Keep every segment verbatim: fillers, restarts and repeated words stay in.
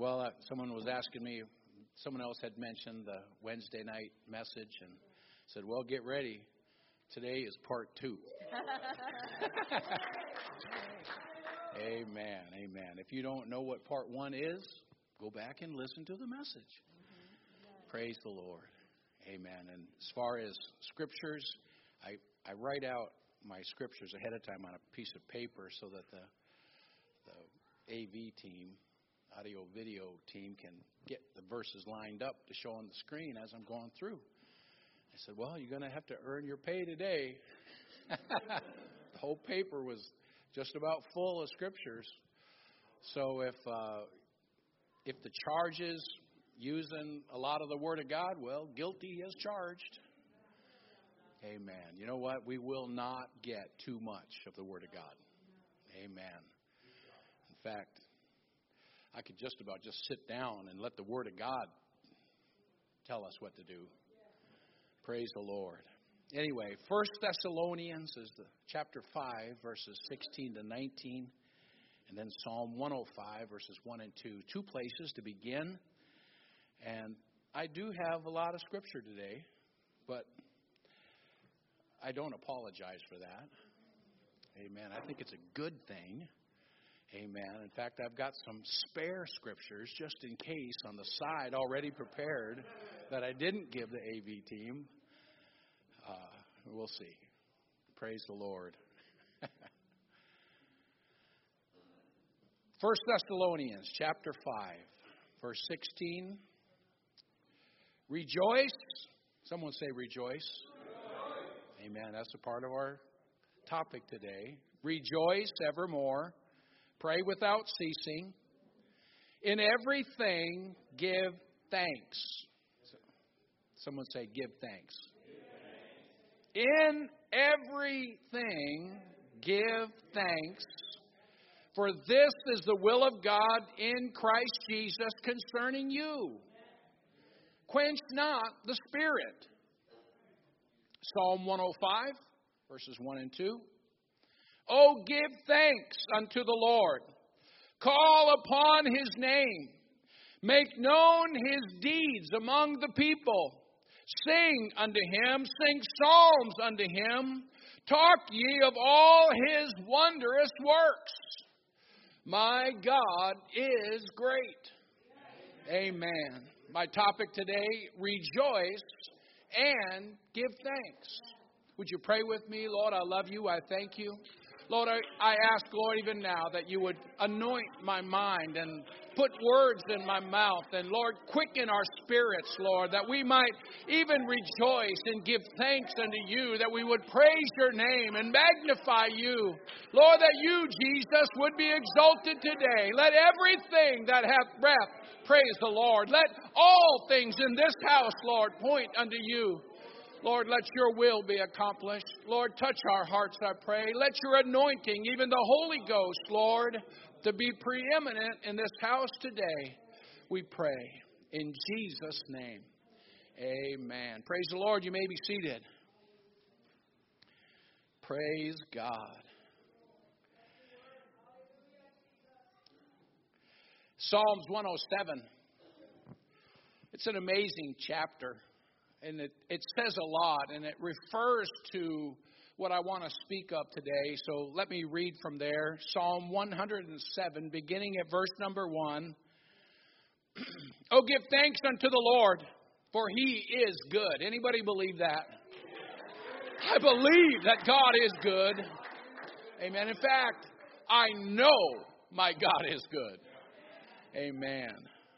Well, uh, someone was asking me, someone else had mentioned the Wednesday night message and said, well, get ready. Today is part two. Amen. Amen. If you don't know what part one is, go back and listen to the message. Mm-hmm. Praise the Lord. Amen. And as far as scriptures, I, I write out my scriptures ahead of time on a piece of paper so that the, the A V team, audio video team, can get the verses lined up to show on the screen as I'm going through. I said, well, you're going to have to earn your pay today. The whole paper was just about full of scriptures. So if uh, if the charge is using a lot of the Word of God, well, guilty as charged. Amen. You know what? We will not get too much of the Word of God. Amen. In fact, I could just about just sit down and let the Word of God tell us what to do. Praise the Lord. Anyway, First Thessalonians is the chapter five, verses sixteen to nineteen. And then Psalm one oh five, verses one and two. Two places to begin. And I do have a lot of scripture today, but I don't apologize for that. Amen. I think it's a good thing. Amen. In fact, I've got some spare scriptures just in case on the side already prepared that I didn't give the A V team. Uh, we'll see. Praise the Lord. First Thessalonians chapter five, verse sixteen. Rejoice. Someone say rejoice. Rejoice. Amen. That's a part of our topic today. Rejoice evermore. Pray without ceasing. In everything, give thanks. Someone say, give thanks. Give thanks. In everything, give thanks. For this is the will of God in Christ Jesus concerning you. Quench not the Spirit. Psalm one oh five, verses one and two. Oh, give thanks unto the Lord. Call upon His name. Make known His deeds among the people. Sing unto Him. Sing psalms unto Him. Talk ye of all His wondrous works. My God is great. Amen. My topic today, rejoice and give thanks. Would you pray with me? Lord, I love you. I thank you. Lord, I, I ask, Lord, even now that you would anoint my mind and put words in my mouth. And, Lord, quicken our spirits, Lord, that we might even rejoice and give thanks unto you, that we would praise your name and magnify you. Lord, that you, Jesus, would be exalted today. Let everything that hath breath praise the Lord. Let all things in this house, Lord, point unto you. Lord, let your will be accomplished. Lord, touch our hearts, I pray. Let your anointing, even the Holy Ghost, Lord, to be preeminent in this house today. We pray in Jesus' name. Amen. Praise the Lord. You may be seated. Praise God. Psalms one oh seven. It's an amazing chapter. And it, it says a lot, and it refers to what I want to speak of today. So let me read from there. Psalm one oh seven, beginning at verse number one. Oh, give thanks unto the Lord, for He is good. Anybody believe that? I believe that God is good. Amen. In fact, I know my God is good. Amen.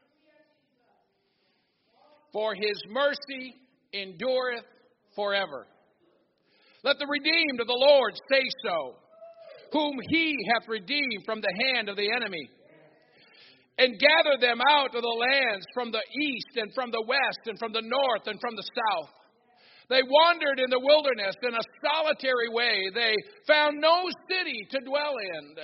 For His mercy endureth forever. Let the redeemed of the Lord say so, whom He hath redeemed from the hand of the enemy, and gather them out of the lands from the east and from the west and from the north and from the south. They wandered in the wilderness in a solitary way. They found no city to dwell in.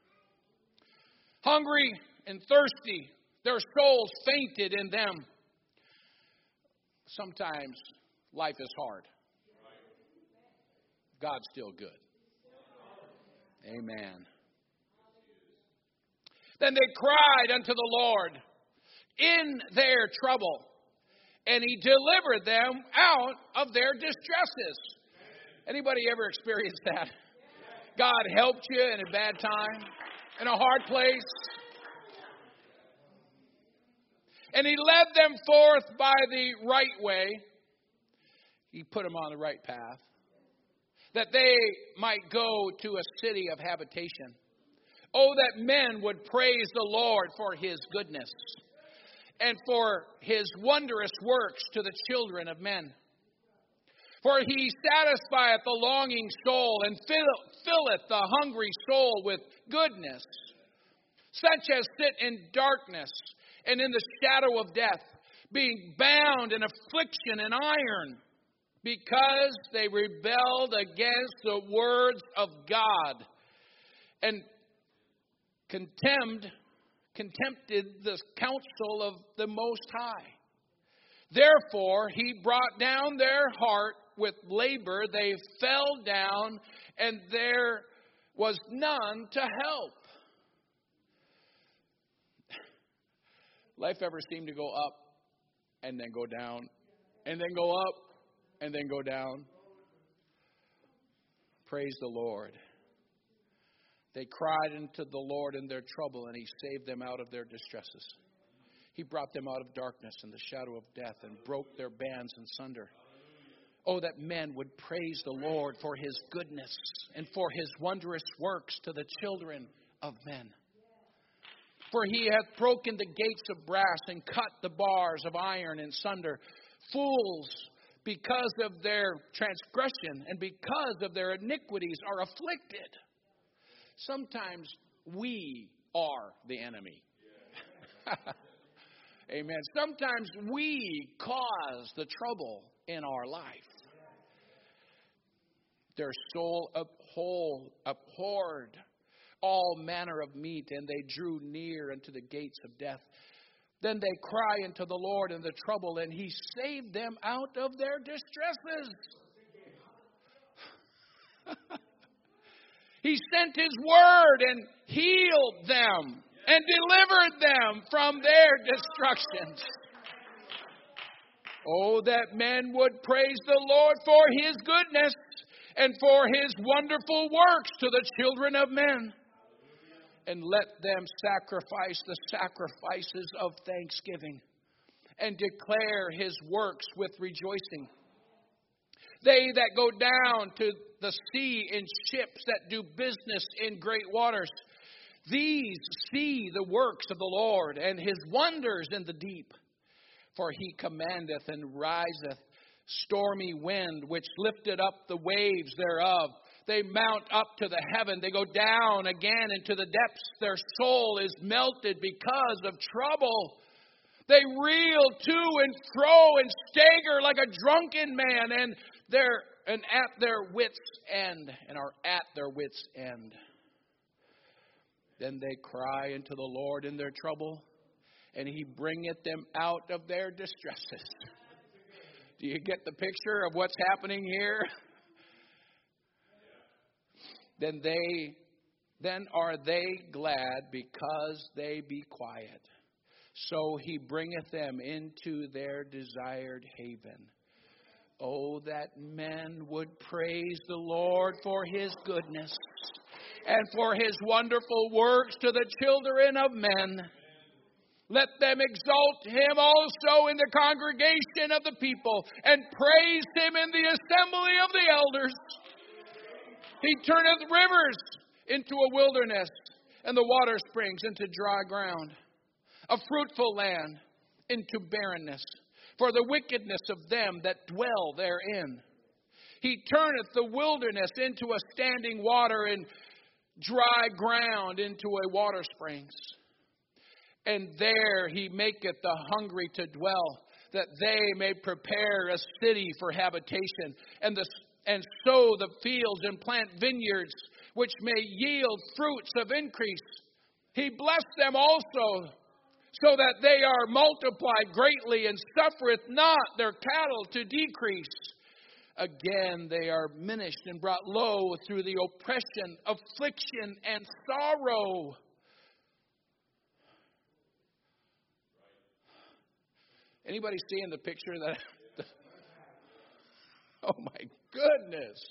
Hungry and thirsty, their souls fainted in them. Sometimes life is hard. God's still good. Amen. Then they cried unto the Lord, in their trouble. And he delivered them out of their distresses. Anybody ever experienced that? God helped you in a bad time, in a hard place. And he led them forth by the right way. He put them on the right path, that they might go to a city of habitation. Oh, that men would praise the Lord for his goodness and for his wondrous works to the children of men. For he satisfieth the longing soul and fill, filleth the hungry soul with goodness. Such as sit in darkness and in the shadow of death, being bound in affliction and iron, because they rebelled against the words of God, and contemned, contempted the counsel of the Most High. Therefore he brought down their heart with labor. They fell down, and there was none to help. Life ever seemed to go up and then go down, and then go up and then go down? Praise the Lord. They cried unto the Lord in their trouble, and he saved them out of their distresses. He brought them out of darkness and the shadow of death, and broke their bands in sunder. Oh, that men would praise the Lord for his goodness and for his wondrous works to the children of men. For he hath broken the gates of brass and cut the bars of iron in sunder. Fools, because of their transgression and because of their iniquities, are afflicted. Sometimes we are the enemy. Amen. Sometimes we cause the trouble in our life. Their soul abhor, abhorred all manner of meat, and they drew near unto the gates of death. Then they cry unto the Lord in the trouble, and he saved them out of their distresses. He sent his word and healed them and delivered them from their destructions. Oh, that men would praise the Lord for his goodness and for his wonderful works to the children of men. And let them sacrifice the sacrifices of thanksgiving and declare his works with rejoicing. They that go down to the sea in ships that do business in great waters, these see the works of the Lord and his wonders in the deep. For he commandeth and riseth stormy wind, which lifted up the waves thereof. They mount up to the heaven. They go down again into the depths. Their soul is melted because of trouble. They reel to and fro and stagger like a drunken man, and they're and at their wits' end, and are at their wits' end. Then they cry unto the Lord in their trouble, and he bringeth them out of their distresses. Do you get the picture of what's happening here? Then they, then are they glad because they be quiet. So he bringeth them into their desired haven. Oh, that men would praise the Lord for his goodness and for his wonderful works to the children of men. Let them exalt him also in the congregation of the people, and praise him in the assembly of the elders. He turneth rivers into a wilderness, and the water springs into dry ground, a fruitful land into barrenness, for the wickedness of them that dwell therein. He turneth the wilderness into a standing water, and dry ground into a water springs. And there he maketh the hungry to dwell, that they may prepare a city for habitation, and the and sow the fields and plant vineyards, which may yield fruits of increase. He blessed them also, so that they are multiplied greatly, and suffereth not their cattle to decrease. Again they are minished and brought low through the oppression, affliction, and sorrow. Anybody seeing the picture that? Oh my goodness.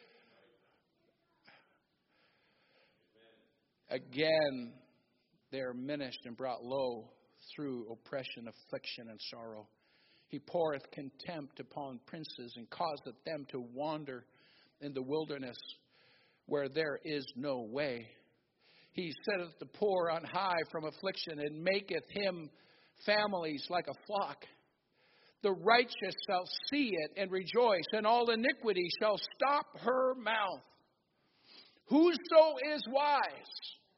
Again, they are diminished and brought low through oppression, affliction, and sorrow. He poureth contempt upon princes and causeth them to wander in the wilderness where there is no way. He setteth the poor on high from affliction and maketh him families like a flock. The righteous shall see it and rejoice, and all iniquity shall stop her mouth. Whoso is wise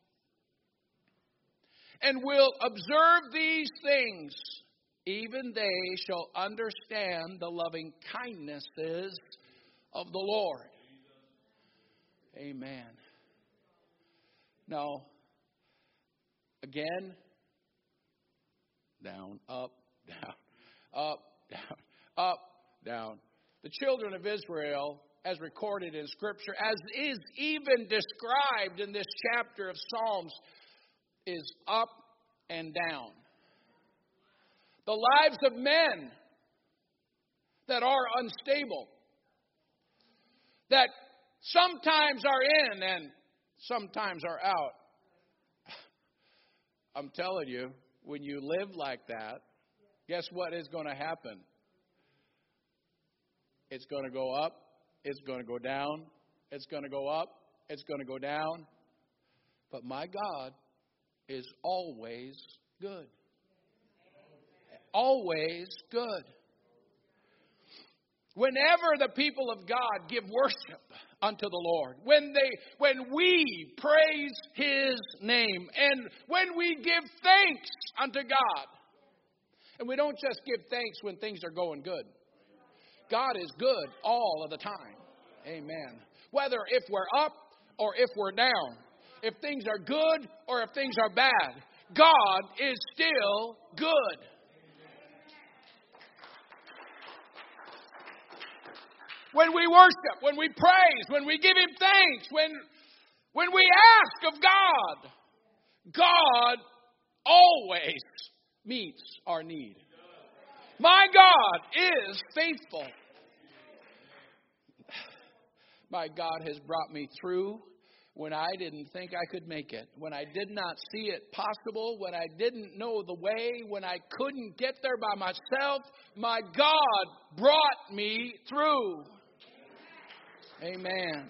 and will observe these things, even they shall understand the loving kindnesses of the Lord. Amen. Now, again, down, up, down, up, down, up, down. The children of Israel, as recorded in Scripture, as is even described in this chapter of Psalms, is up and down. The lives of men that are unstable, that sometimes are in and sometimes are out. I'm telling you, when you live like that, guess what is going to happen? It's going to go up, it's going to go down, it's going to go up, it's going to go down. But my God is always good. Always good. Whenever the people of God give worship unto the Lord, when they, when we praise His name, and when we give thanks unto God, and we don't just give thanks when things are going good. God is good all of the time. Amen. Whether if we're up or if we're down, if things are good or if things are bad, God is still good. When we worship, when we praise, when we give Him thanks, when, when we ask of God, God always meets our need. My God is faithful. My God has brought me through when I didn't think I could make it, when I did not see it possible, when I didn't know the way, when I couldn't get there by myself. My God brought me through. Amen.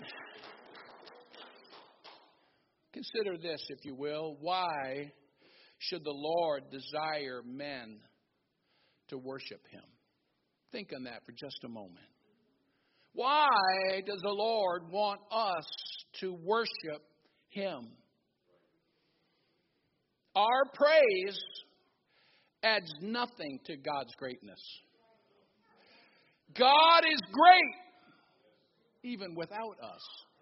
Consider this, if you will. Why should the Lord desire men to worship Him? Think on that for just a moment. Why does the Lord want us to worship Him? Our praise adds nothing to God's greatness. God is great even without us.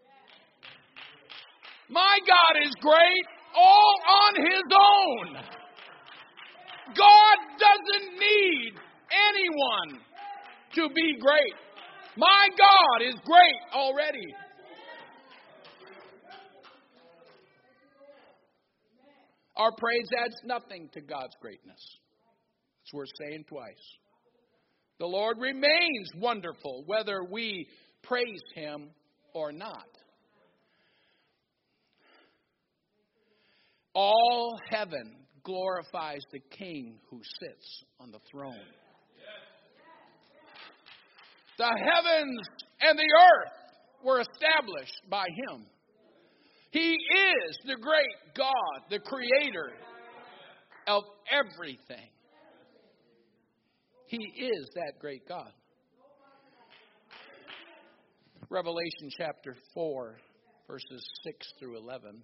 My God is great all on His own. God doesn't need anyone to be great. My God is great already. Our praise adds nothing to God's greatness. It's worth saying twice. The Lord remains wonderful whether we praise Him or not. All heaven glorifies the King who sits on the throne. The heavens and the earth were established by Him. He is the great God, the creator of everything. He is that great God. Revelation chapter four, verses six through eleven.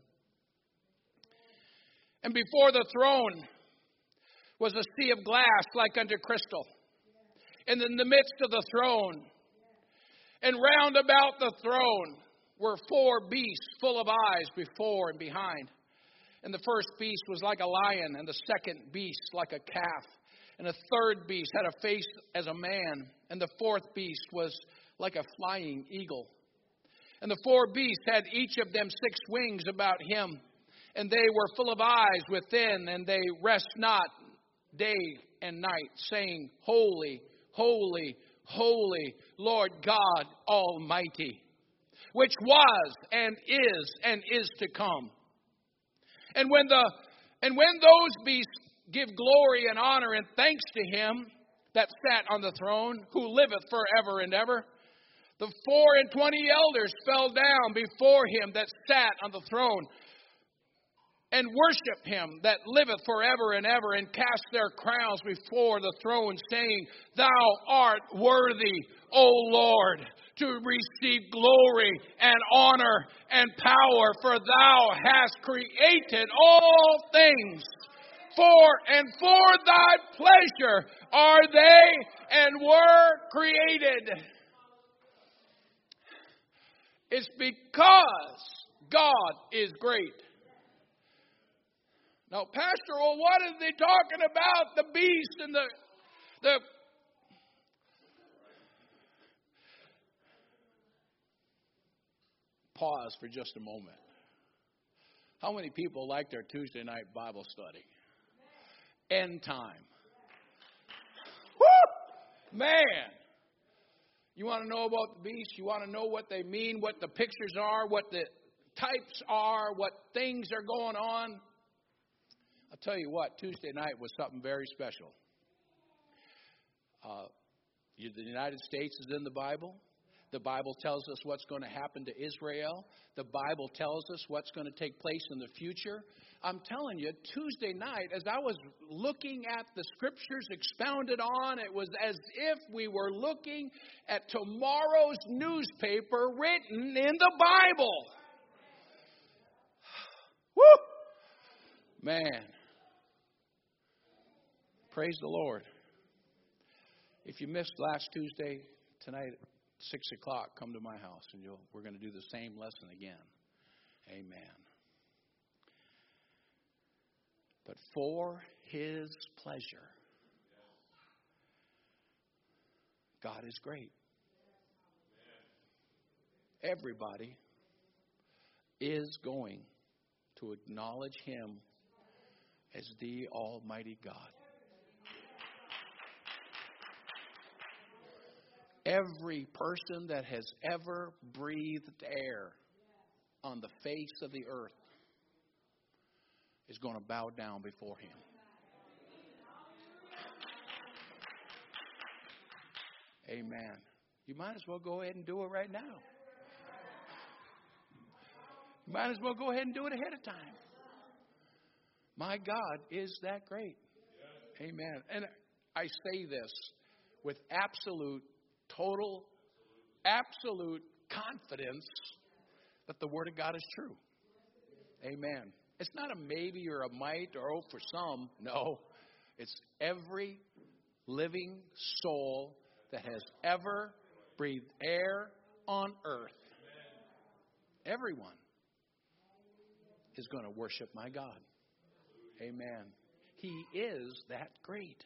And before the throne was a sea of glass like unto crystal. And in the midst of the throne, and round about the throne, were four beasts full of eyes before and behind. And the first beast was like a lion, and the second beast like a calf. And the third beast had a face as a man, and the fourth beast was like a flying eagle. And the four beasts had each of them six wings about him, and they were full of eyes within, and they rest not day and night, saying, Holy, holy, holy, Lord God Almighty, which was and is and is to come. And when the and when those beasts give glory and honor and thanks to him that sat on the throne, who liveth forever and ever, the four and twenty elders fell down before him that sat on the throne, and worship him that liveth forever and ever, and cast their crowns before the throne, saying, Thou art worthy, O Lord, to receive glory and honor and power, for thou hast created all things. For and for thy pleasure are they and were created. It's because God is great. Now, Pastor, well, what are they talking about? The beast and the the pause for just a moment. How many people like their Tuesday night Bible study? End time. Woo! Man. You want to know about the beast? You want to know what they mean, what the pictures are, what the types are, what things are going on? I'll tell you what, Tuesday night was something very special. Uh, the United States is in the Bible. The Bible tells us what's going to happen to Israel. The Bible tells us what's going to take place in the future. I'm telling you, Tuesday night, as I was looking at the scriptures expounded on, it was as if we were looking at tomorrow's newspaper written in the Bible. Woo! Man. Praise the Lord. If you missed last Tuesday, tonight at six o'clock, come to my house and you'll, we're going to do the same lesson again. Amen. But for his pleasure, God is great. Everybody is going to acknowledge him as the Almighty God. Every person that has ever breathed air on the face of the earth is going to bow down before him. Amen. You might as well go ahead and do it right now. You might as well go ahead and do it ahead of time. My God is that great. Amen. And I say this with absolute, total, absolute confidence that the Word of God is true. Amen. It's not a maybe or a might or oh for some. No. It's every living soul that has ever breathed air on earth. Everyone is going to worship my God. Amen. He is that great.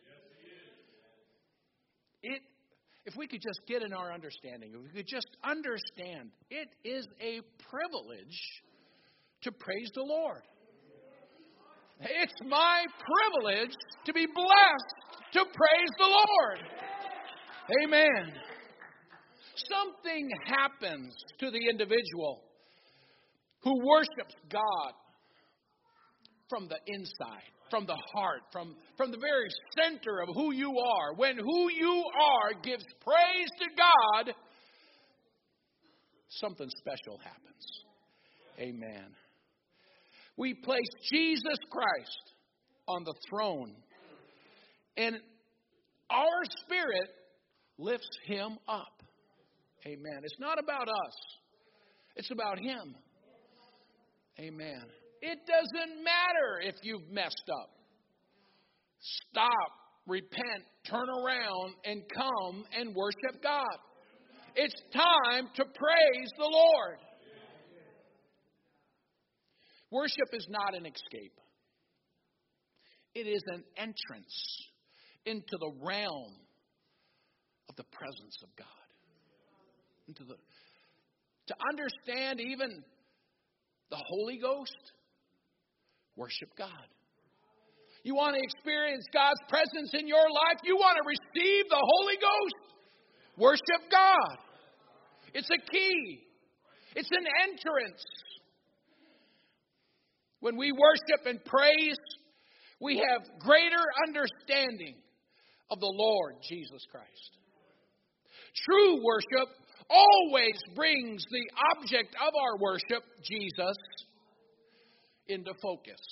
It, if we could just get in our understanding, if we could just understand, it is a privilege to praise the Lord. It's my privilege to be blessed to praise the Lord. Amen. Something happens to the individual who worships God from the inside, from the heart, from, from the very center of who you are. When who you are gives praise to God, something special happens. Amen. We place Jesus Christ on the throne, and our spirit lifts him up. Amen. It's not about us. It's about him. Amen. It doesn't matter if you've messed up. Stop, repent, turn around, and come and worship God. It's time to praise the Lord. Worship is not an escape. It is an entrance into the realm of the presence of God. Into the, to understand even the Holy Ghost, worship God. You want to experience God's presence in your life? You want to receive the Holy Ghost? Worship God. It's a key. It's an entrance. When we worship and praise, we have greater understanding of the Lord Jesus Christ. True worship always brings the object of our worship, Jesus, into focus.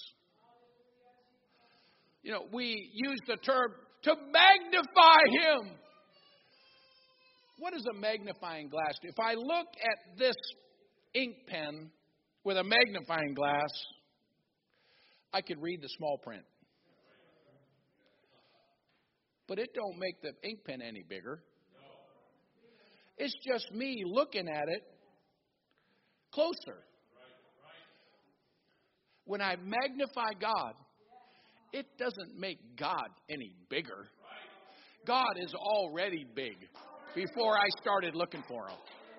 You know, we use the term to magnify Him. What is a magnifying glass do? If I look at this ink pen with a magnifying glass, I could read the small print. But it don't make the ink pen any bigger. It's just me looking at it closer. When I magnify God, it doesn't make God any bigger. God is already big before I started looking for Him.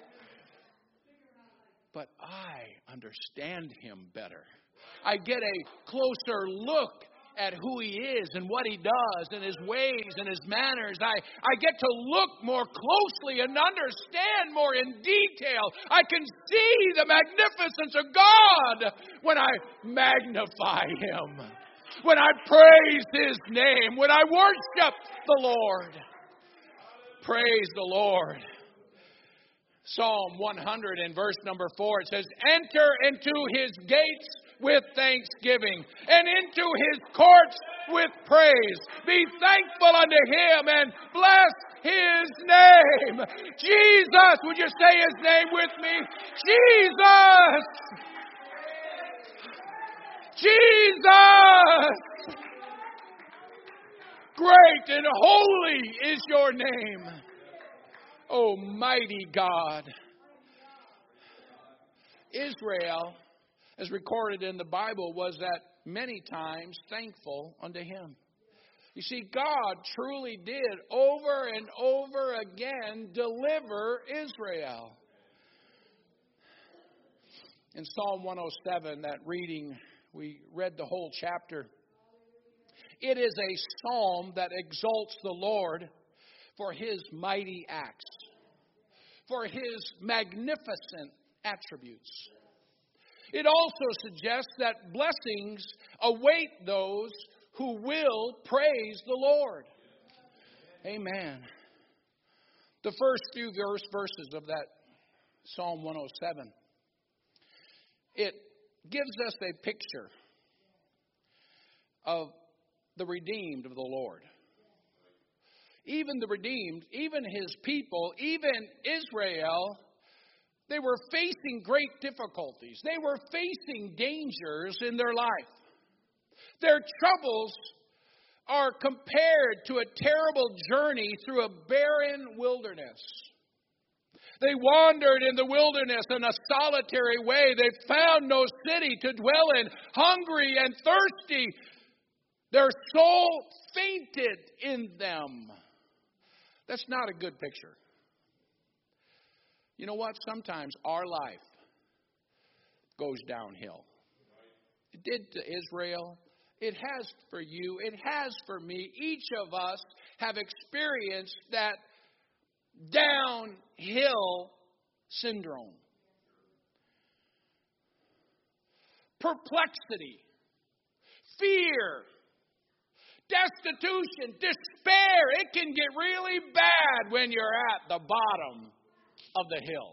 But I understand Him better. I get a closer look at who He is and what He does and His ways and His manners. I, I get to look more closely and understand more in detail. I can see the magnificence of God when I magnify Him, when I praise His name, when I worship the Lord. Praise the Lord. Psalm one hundred and verse number four, it says, enter into His gates with thanksgiving and into His courts with praise. Be thankful unto Him and bless His name. Jesus, would you say His name with me? Jesus! Jesus! Great and holy is your name, Almighty God. Israel, as recorded in the Bible, was at many times thankful unto Him. You see, God truly did over and over again deliver Israel. In Psalm one oh seven, that reading, we read the whole chapter. It is a psalm that exalts the Lord for His mighty acts, for His magnificent attributes. It also suggests that blessings await those who will praise the Lord. Amen. The first few verse verses of that Psalm one oh seven, it gives us a picture of the redeemed of the Lord. Even the redeemed, even His people, even Israel, they were facing great difficulties. They were facing dangers in their life. Their troubles are compared to a terrible journey through a barren wilderness. They wandered in the wilderness in a solitary way. They found no city to dwell in, hungry and thirsty. Their soul fainted in them. That's not a good picture. You know what? Sometimes our life goes downhill. It did to Israel. It has for you. It has for me. Each of us have experienced that downhill syndrome. Perplexity, fear, destitution, despair. It can get really bad when you're at the bottom of the hill.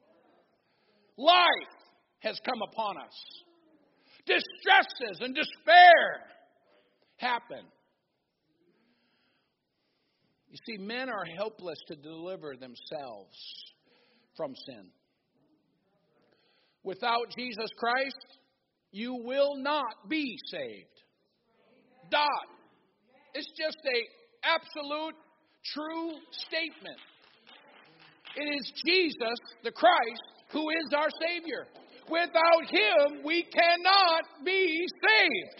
Life has come upon us. Distresses and despair happen. You see, men are helpless to deliver themselves from sin. Without Jesus Christ, you will not be saved. Dot. It's just a absolute true statement. It is Jesus, the Christ, who is our Savior. Without Him, we cannot be saved.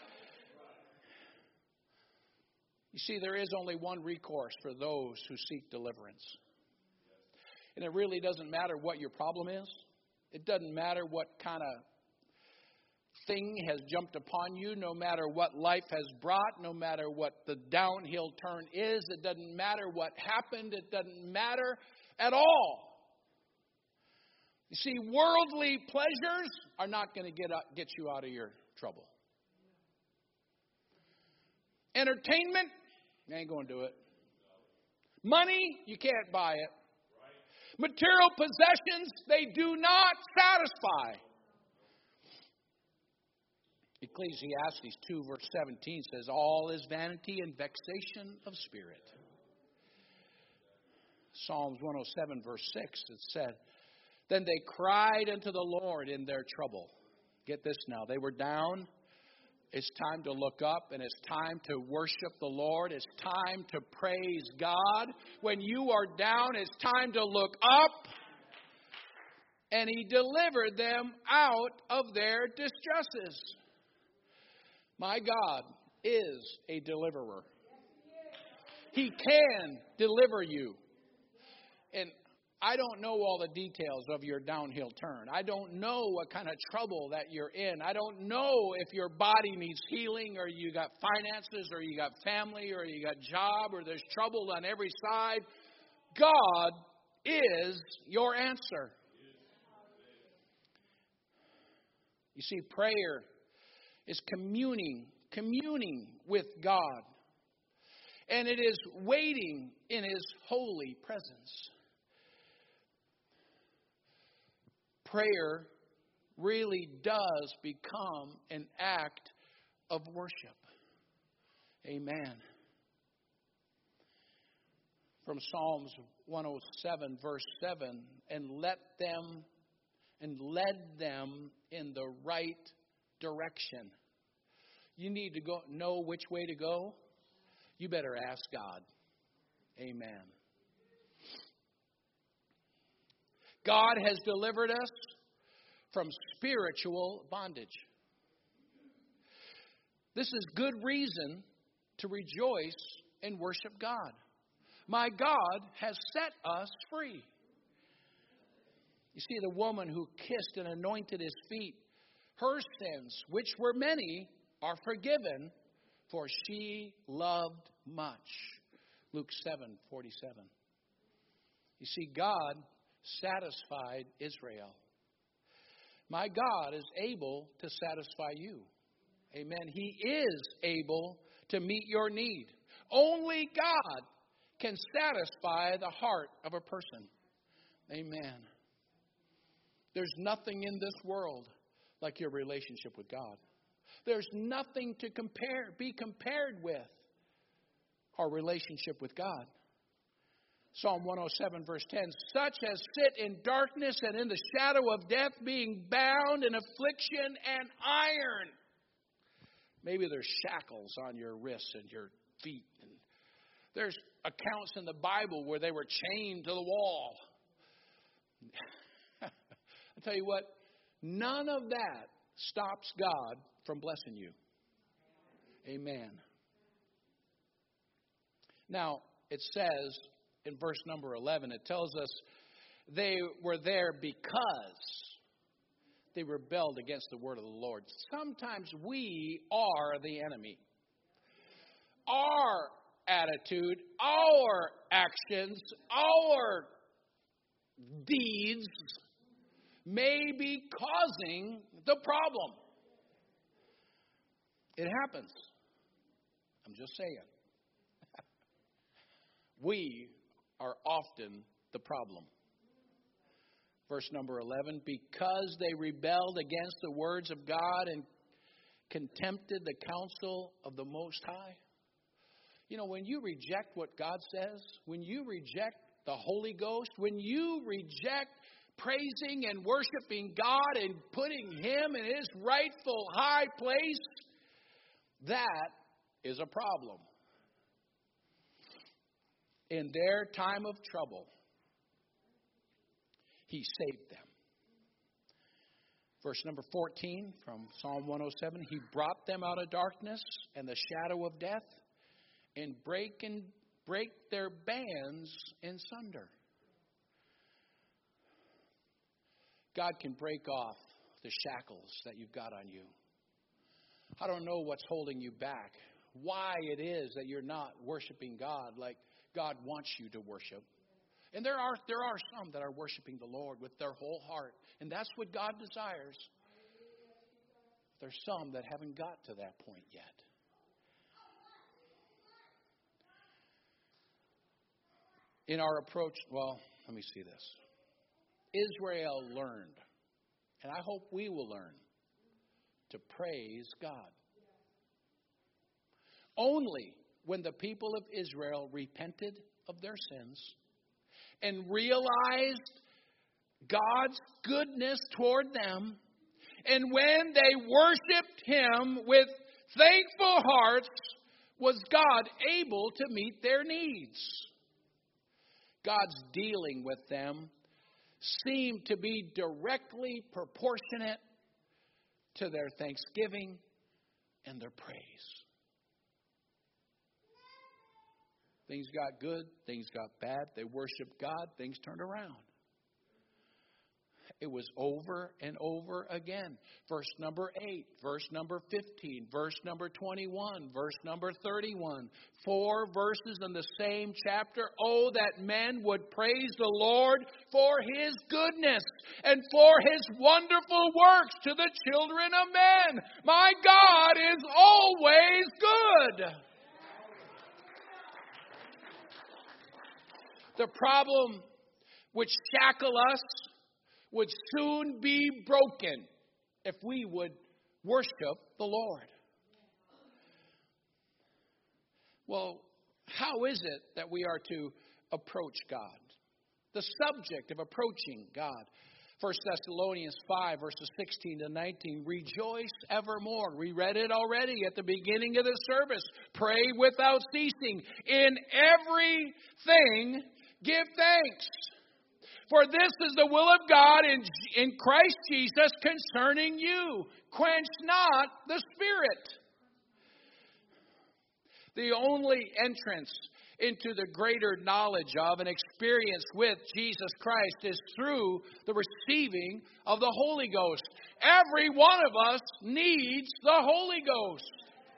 You see, there is only one recourse for those who seek deliverance. And it really doesn't matter what your problem is. It doesn't matter what kind of thing has jumped upon you, no matter what life has brought, no matter what the downhill turn is, it doesn't matter what happened, it doesn't matter at all. You see, worldly pleasures are not going to get get you out of your trouble. Entertainment, you ain't going to do it. Money, you can't buy it. Material possessions, they do not satisfy. Ecclesiastes two verse seventeen says, all is vanity and vexation of spirit. Psalms one oh seven verse six, it said, then they cried unto the Lord in their trouble. Get this now, they were down. It's time to look up, and it's time to worship the Lord. It's time to praise God. When you are down, it's time to look up. And He delivered them out of their distresses. My God is a deliverer. He can deliver you. And I don't know all the details of your downhill turn. I don't know what kind of trouble that you're in. I don't know if your body needs healing, or you got finances, or you got family, or you got job, or there's trouble on every side. God is your answer. You see, prayer is communing, communing with God. And it is waiting in His holy presence. Prayer really does become an act of worship. Amen. From Psalms one oh seven, verse seven, and let them and led them in the right direction. You need to go know which way to go. You better ask God. Amen. God has delivered us from spiritual bondage. This is good reason to rejoice and worship God. My God has set us free. You see, the woman who kissed and anointed His feet, her sins, which were many, are forgiven, for she loved much. Luke seven forty-seven. You see, God satisfied Israel. My God is able to satisfy you. Amen. He is able to meet your need. Only God can satisfy the heart of a person. Amen. There's nothing in this world like your relationship with God. There's nothing to compare, be compared with our relationship with God. Psalm one oh seven, verse ten, such as sit in darkness and in the shadow of death, being bound in affliction and iron. Maybe there's shackles on your wrists and your feet. And there's accounts in the Bible where they were chained to the wall. I tell you what, none of that stops God from blessing you. Amen. Now, it says in verse number eleven, it tells us they were there because they rebelled against the word of the Lord. Sometimes we are the enemy. Our attitude, our actions, our deeds may be causing the problem. It happens. I'm just saying. We are often the problem. Verse number eleven, because they rebelled against the words of God and contempted the counsel of the Most High. You know, when you reject what God says, when you reject the Holy Ghost, when you reject praising and worshiping God and putting Him in His rightful high place, that is a problem. In their time of trouble, He saved them. Verse number fourteen from Psalm one oh seven, He brought them out of darkness and the shadow of death, and break and break their bands in sunder. God can break off the shackles that you've got on you. I don't know what's holding you back. Why it is that you're not worshiping God like God wants you to worship. And there are there are some that are worshiping the Lord with their whole heart. And that's what God desires. There's some that haven't got to that point yet. In our approach, well, let me see this. Israel learned, and I hope we will learn, to praise God. Only when the people of Israel repented of their sins and realized God's goodness toward them, and when they worshiped Him with thankful hearts, was God able to meet their needs. God's dealing with them seemed to be directly proportionate to their thanksgiving and their praise. Things got good, things got bad. They worshiped God, things turned around. It was over and over again. Verse number eight, verse number fifteen, verse number twenty-one, verse number thirty-one. Four verses in the same chapter. Oh, that men would praise the Lord for His goodness and for His wonderful works to the children of men. My God is always good. The problem which shackle us would soon be broken if we would worship the Lord. Well, how is it that we are to approach God? The subject of approaching God. First Thessalonians five, verses sixteen to nineteen. Rejoice evermore. We read it already at the beginning of the service. Pray without ceasing. In everything, give thanks. For this is the will of God in, in Christ Jesus concerning you. Quench not the Spirit. The only entrance into the greater knowledge of and experience with Jesus Christ is through the receiving of the Holy Ghost. Every one of us needs the Holy Ghost.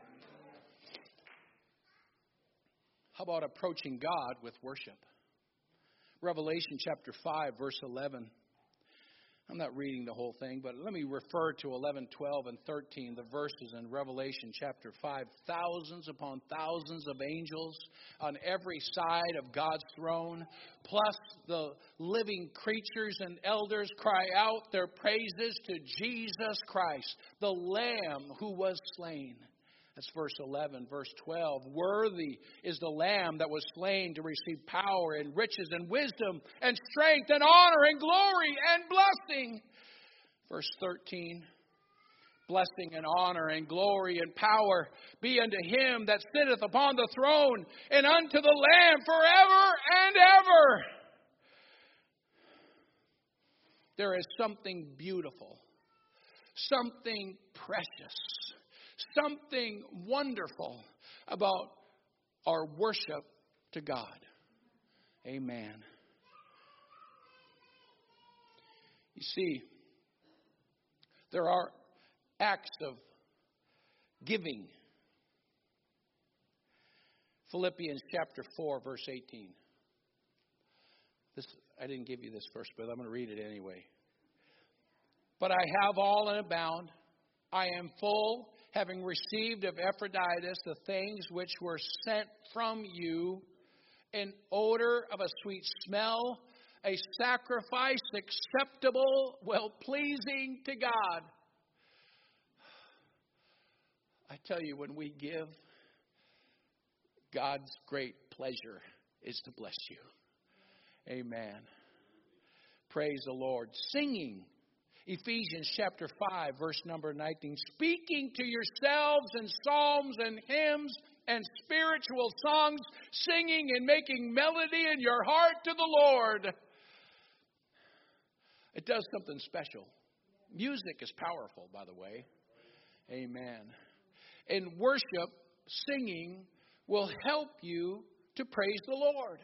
How about approaching God with worship? Revelation chapter five, verse eleven. I'm not reading the whole thing, but let me refer to eleven, twelve, and thirteen, the verses in Revelation chapter five. Thousands upon thousands of angels on every side of God's throne, plus the living creatures and elders cry out their praises to Jesus Christ, the Lamb who was slain. That's verse eleven. Verse twelve. Worthy is the Lamb that was slain to receive power and riches and wisdom and strength and honor and glory and blessing. Verse thirteen. Blessing and honor and glory and power be unto Him that sitteth upon the throne and unto the Lamb forever and ever. There is something beautiful, something precious, something wonderful about our worship to God. Amen. You see, there are acts of giving. Philippians chapter four, verse eighteen. This, I didn't give you this verse, but I'm going to read it anyway. But I have all and abound. I am full, having received of Epaphroditus the things which were sent from you, an odor of a sweet smell, a sacrifice acceptable, well-pleasing to God. I tell you, when we give, God's great pleasure is to bless you. Amen. Praise the Lord. Singing. Ephesians chapter five, verse number nineteen. Speaking to yourselves in psalms and hymns and spiritual songs, singing and making melody in your heart to the Lord. It does something special. Music is powerful, by the way. Amen. In worship, singing will help you to praise the Lord.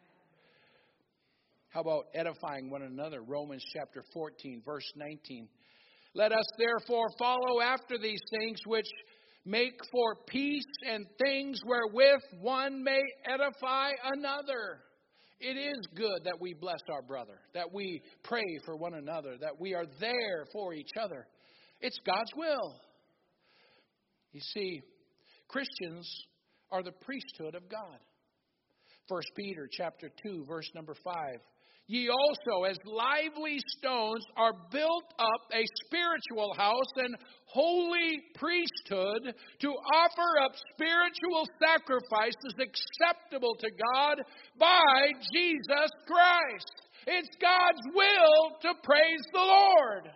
How about edifying one another? Romans chapter fourteen, verse nineteen. Let us therefore follow after these things which make for peace and things wherewith one may edify another. It is good that we bless our brother, that we pray for one another, that we are there for each other. It's God's will. You see, Christians are the priesthood of God. First Peter chapter two, verse number five. Ye also, as lively stones, are built up a spiritual house and holy priesthood to offer up spiritual sacrifices acceptable to God by Jesus Christ. It's God's will to praise the Lord.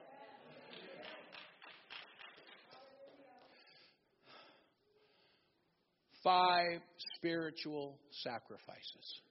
Five spiritual sacrifices.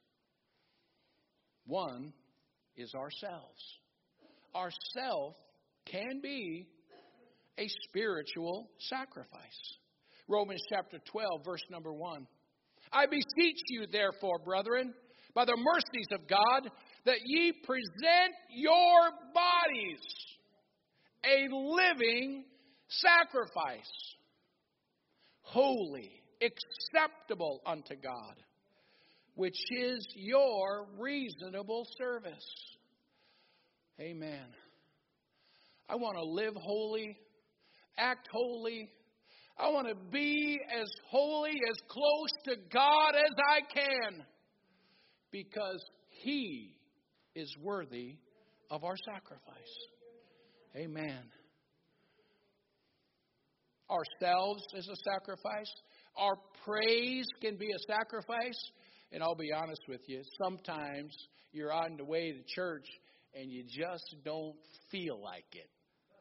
One is ourselves. Ourself can be a spiritual sacrifice. Romans chapter twelve, verse number one. I beseech you, therefore, brethren, by the mercies of God, that ye present your bodies a living sacrifice, holy, acceptable unto God, which is your reasonable service. Amen. I want to live holy, act holy. I want to be as holy, as close to God as I can, because He is worthy of our sacrifice. Amen. Ourselves is a sacrifice. Our praise can be a sacrifice. And I'll be honest with you, sometimes you're on the way to church and you just don't feel like it.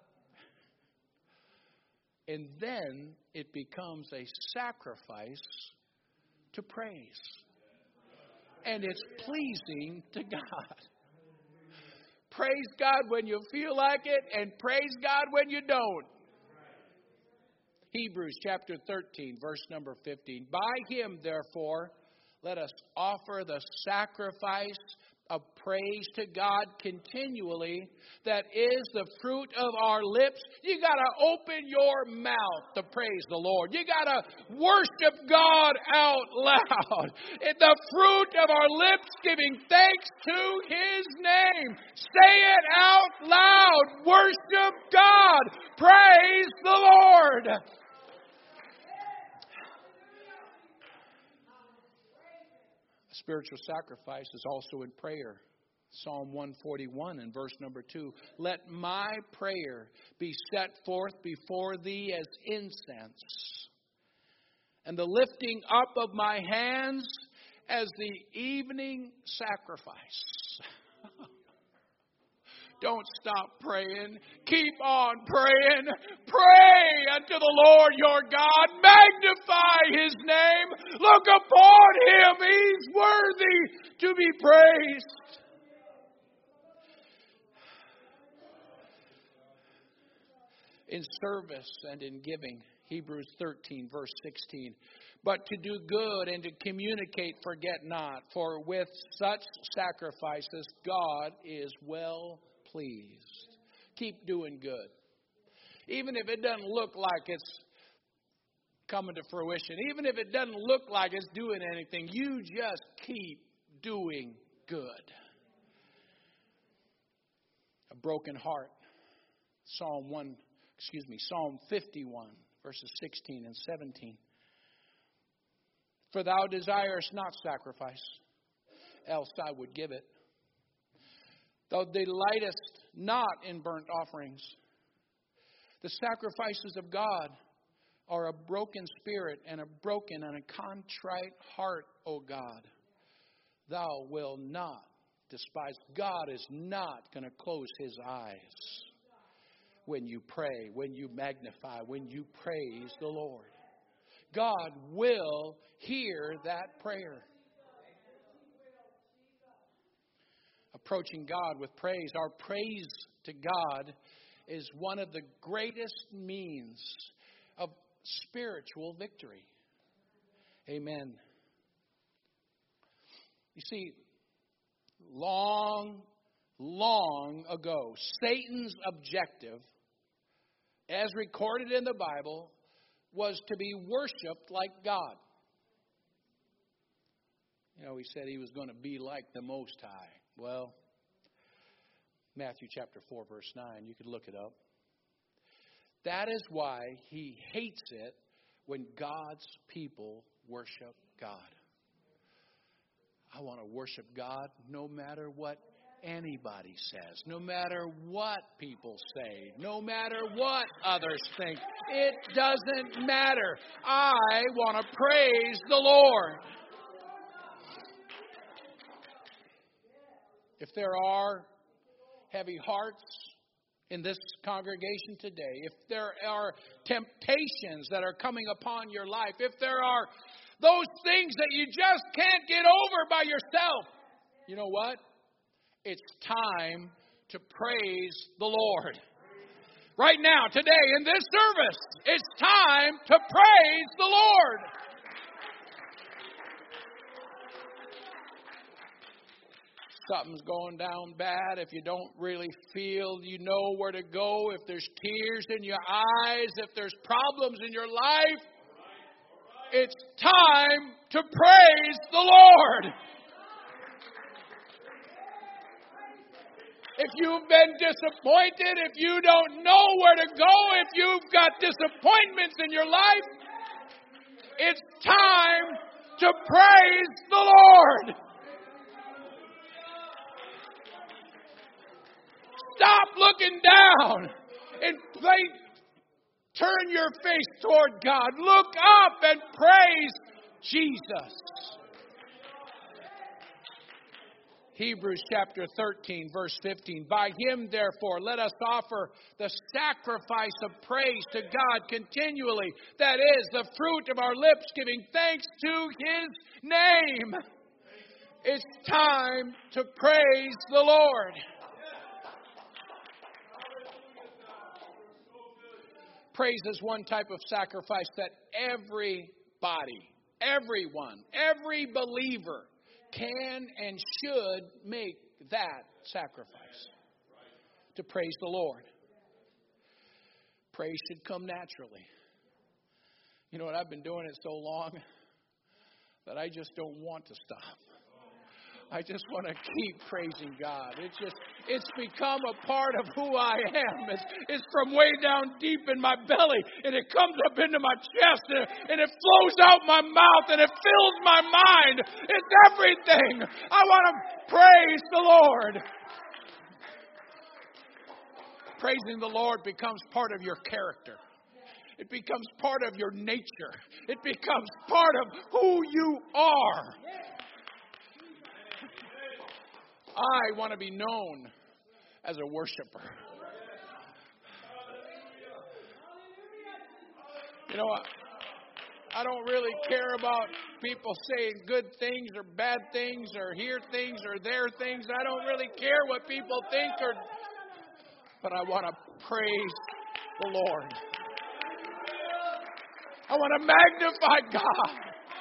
And then it becomes a sacrifice to praise. And it's pleasing to God. Praise God when you feel like it, and praise God when you don't. Hebrews chapter thirteen, verse number fifteen. By Him, therefore, let us offer the sacrifice of praise to God continually. That is the fruit of our lips. You got to open your mouth to praise the Lord. You got to worship God out loud. It's the fruit of our lips, giving thanks to His name. Say it out loud. Worship God. Praise the Lord. Spiritual sacrifice is also in prayer. Psalm one forty-one and verse number two. Let my prayer be set forth before thee as incense, and the lifting up of my hands as the evening sacrifice. Don't stop praying. Keep on praying. Pray unto the Lord your God. Magnify His name. Look upon Him. He's worthy to be praised. In service and in giving. Hebrews thirteen, verse sixteen. But to do good and to communicate, forget not. For with such sacrifices, God is well pleased. Keep doing good. Even if it doesn't look like it's coming to fruition, even if it doesn't look like it's doing anything, you just keep doing good. A broken heart. Psalm one, excuse me, Psalm fifty-one, verses sixteen and seventeen. For thou desirest not sacrifice, else I would give it. Thou delightest not in burnt offerings. The sacrifices of God are a broken spirit and a broken and a contrite heart, O God. Thou wilt not despise. God is not going to close His eyes when you pray, when you magnify, when you praise the Lord. God will hear that prayer. Approaching God with praise. Our praise to God is one of the greatest means of spiritual victory. Amen. You see, long, long ago, Satan's objective, as recorded in the Bible, was to be worshiped like God. You know, he said he was going to be like the Most High. Well, Matthew chapter four, verse nine, you could look it up. That is why he hates it when God's people worship God. I want to worship God no matter what anybody says, no matter what people say, no matter what others think. It doesn't matter. I want to praise the Lord. If there are heavy hearts in this congregation today, if there are temptations that are coming upon your life, if there are those things that you just can't get over by yourself, you know what? It's time to praise the Lord. Right now, today, in this service, it's time to praise the Lord. Something's going down bad, if you don't really feel you know where to go, if there's tears in your eyes, if there's problems in your life, it's time to praise the Lord. If you've been disappointed, if you don't know where to go, if you've got disappointments in your life, it's time to praise the Lord. Stop looking down and play, turn your face toward God. Look up and praise Jesus. Hebrews chapter thirteen, verse fifteen. By him, therefore, let us offer the sacrifice of praise to God continually. That is, the fruit of our lips, giving thanks to his name. It's time to praise the Lord. Praise is one type of sacrifice that everybody, everyone, every believer can and should make that sacrifice to praise the Lord. Praise should come naturally. You know what? I've been doing it so long that I just don't want to stop. I just want to keep praising God. It's just, it's become a part of who I am. It's, it's from way down deep in my belly, and it comes up into my chest, and, and it flows out my mouth, and it fills my mind. It's everything. I want to praise the Lord. Praising the Lord becomes part of your character. It becomes part of your nature. It becomes part of who you are. I want to be known as a worshiper. You know, I don't really care about people saying good things or bad things or hear things or their things. I don't really care what people think, or, but I want to praise the Lord. I want to magnify God.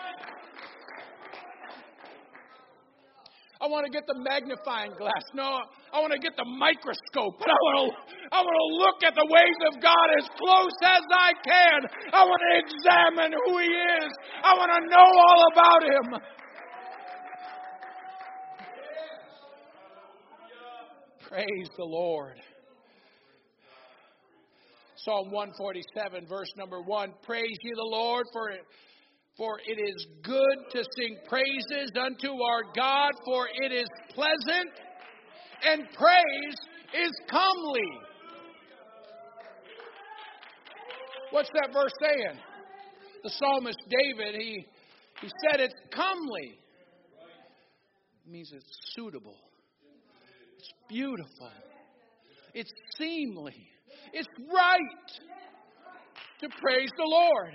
I want to get the magnifying glass. No, I want to get the microscope. But I want to, I want to look at the ways of God as close as I can. I want to examine who He is. I want to know all about Him. Praise the Lord. Psalm one forty-seven, verse number one. Praise ye the Lord, for it. For it is good to sing praises unto our God, for it is pleasant, and praise is comely. What's that verse saying? The psalmist David, he, he said it's comely. It means it's suitable. It's beautiful. It's seemly. It's right to praise the Lord.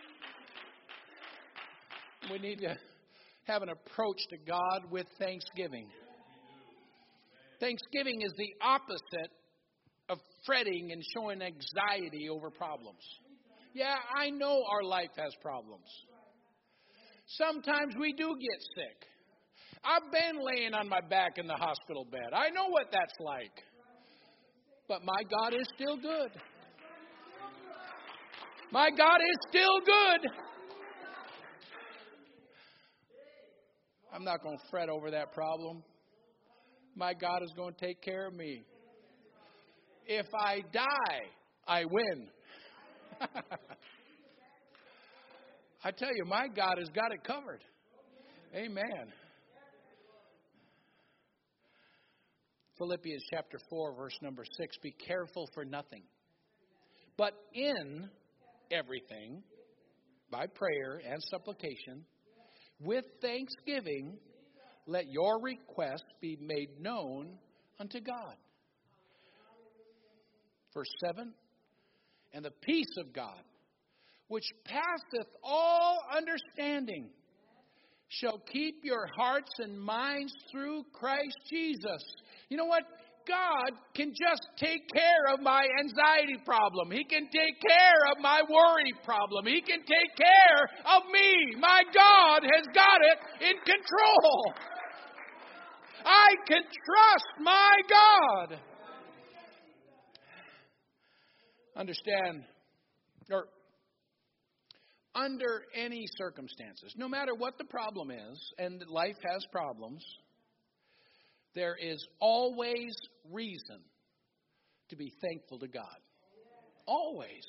We need to have an approach to God with thanksgiving. Thanksgiving is the opposite of fretting and showing anxiety over problems. Yeah, I know our life has problems. Sometimes we do get sick. I've been laying on my back in the hospital bed. I know what that's like. But my God is still good. My God is still good. I'm not going to fret over that problem. My God is going to take care of me. If I die, I win. I tell you, my God has got it covered. Amen. Philippians chapter four, verse number six. Be careful for nothing, but in everything, by prayer and supplication, with thanksgiving, let your requests be made known unto God. Verse seven. And the peace of God, which passeth all understanding, shall keep your hearts and minds through Christ Jesus. You know what? God can just take care of my anxiety problem. He can take care of my worry problem. He can take care of me. My God has got it in control. I can trust my God. Understand, or under any circumstances, no matter what the problem is, and life has problems, there is always reason to be thankful to God. Always.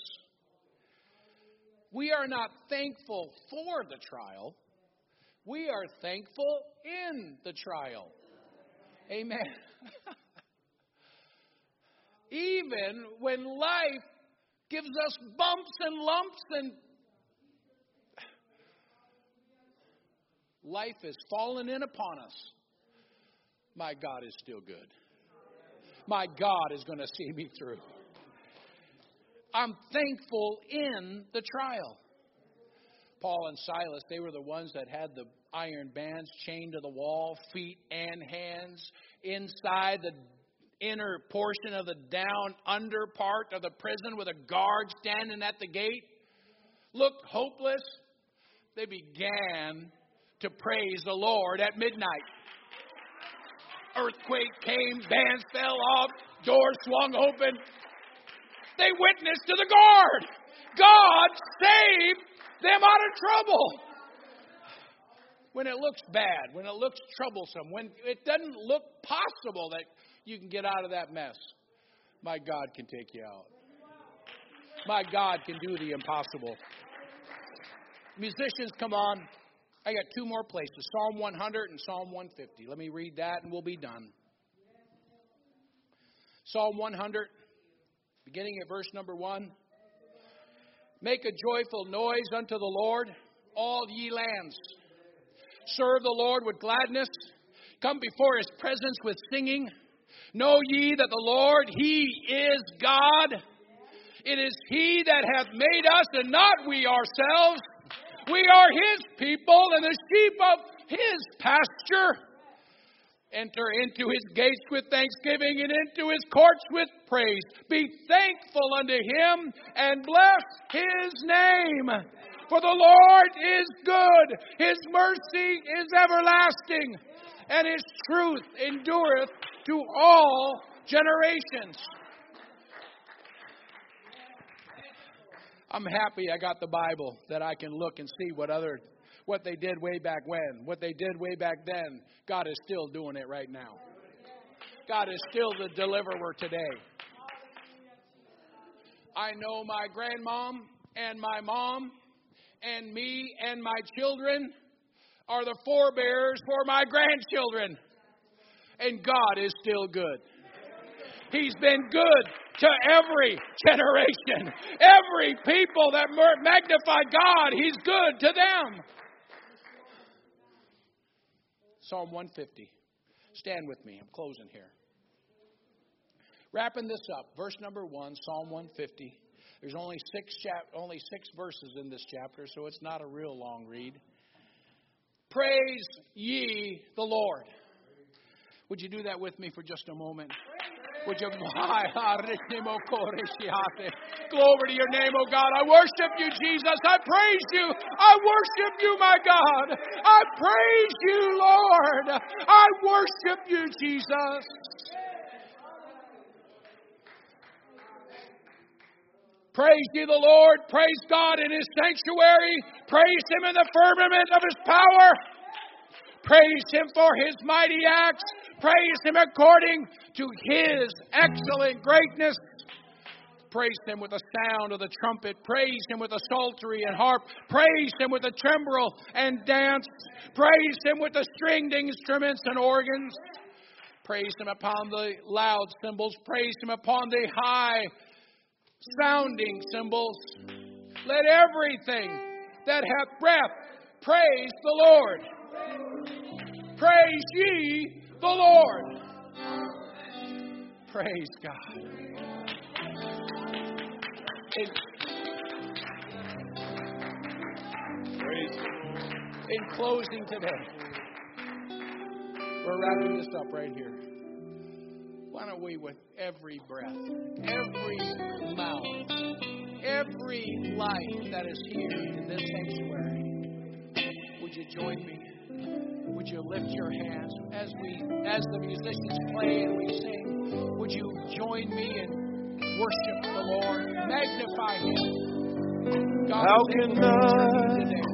We are not thankful for the trial. We are thankful in the trial. Amen. Even when life gives us bumps and lumps and life is fallen in upon us, my God is still good. My God is going to see me through. I'm thankful in the trial. Paul and Silas, they were the ones that had the iron bands chained to the wall, feet and hands, inside the inner portion of the down under part of the prison with a guard standing at the gate. Looked hopeless. They began to praise the Lord at midnight. Earthquake came, bands fell off, doors swung open. They witnessed to the guard. God saved them out of trouble. When it looks bad, when it looks troublesome, when it doesn't look possible that you can get out of that mess, my God can take you out. My God can do the impossible. Musicians, come on. I got two more places, Psalm one hundred and Psalm one fifty. Let me read that and we'll be done. Psalm one hundred, beginning at verse number one. Make a joyful noise unto the Lord, all ye lands. Serve the Lord with gladness. Come before his presence with singing. Know ye that the Lord, he is God. It is he that hath made us and not we ourselves. We are his people and the sheep of his pasture. Enter into his gates with thanksgiving and into his courts with praise. Be thankful unto him and bless his name. For the Lord is good. His mercy is everlasting. And his truth endureth to all generations. I'm happy I got the Bible that I can look and see what other, what they did way back when, what they did way back then. God is still doing it right now. God is still the deliverer today. I know my grandmom and my mom and me and my children are the forebears for my grandchildren. And God is still good. He's been good to every generation. Every people that magnify God, he's good to them. Psalm one fifty. Stand with me. I'm closing here. Wrapping this up. Verse number one, Psalm one fifty. There's only six chap- only six verses in this chapter, so it's not a real long read. Praise ye the Lord. Would you do that with me for just a moment? Would you? Glory to your name, oh God. I worship you, Jesus. I praise you. I worship you, my God. I praise you, Lord. I worship you, Jesus. Praise ye the Lord. Praise God in His sanctuary. Praise Him in the firmament of His power. Praise Him for His mighty acts. Praise Him according to His excellent greatness. Praise Him with the sound of the trumpet. Praise Him with the psaltery and harp. Praise Him with the timbrel and dance. Praise Him with the stringed instruments and organs. Praise Him upon the loud cymbals. Praise Him upon the high sounding cymbals. Let everything that hath breath praise the Lord. Praise ye the Lord. Praise God. In, in closing today, we're wrapping this up right here. Why don't we, with every breath, every mouth, every life that is here in this sanctuary, would you join me? Would you lift your hands as we, as the musicians play and we sing? Would you join me in worship the Lord, magnify Him? God How can I